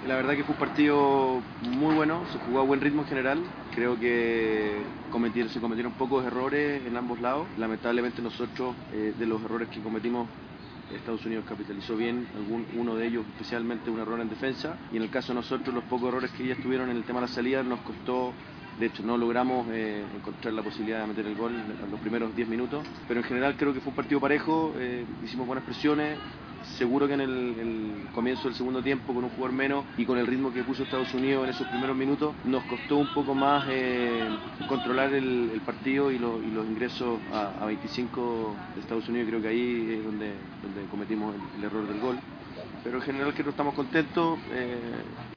La verdad que fue un partido muy bueno, se jugó a buen ritmo en general. Creo que se cometieron pocos errores en ambos lados. Lamentablemente nosotros, de los errores que cometimos, Estados Unidos capitalizó bien, uno de ellos especialmente un error en defensa. Y en el caso de nosotros, los pocos errores que ellas tuvieron en el tema de la salida nos costó. De hecho, no logramos encontrar la posibilidad de meter el gol en los primeros 10 minutos. Pero en general creo que fue un partido parejo, hicimos buenas presiones. Seguro que en el comienzo del segundo tiempo, con un jugador menos y con el ritmo que puso Estados Unidos en esos primeros minutos, nos costó un poco más controlar el partido y los ingresos a 25 de Estados Unidos. Creo que ahí es donde cometimos el error del gol. Pero en general creo que estamos contentos.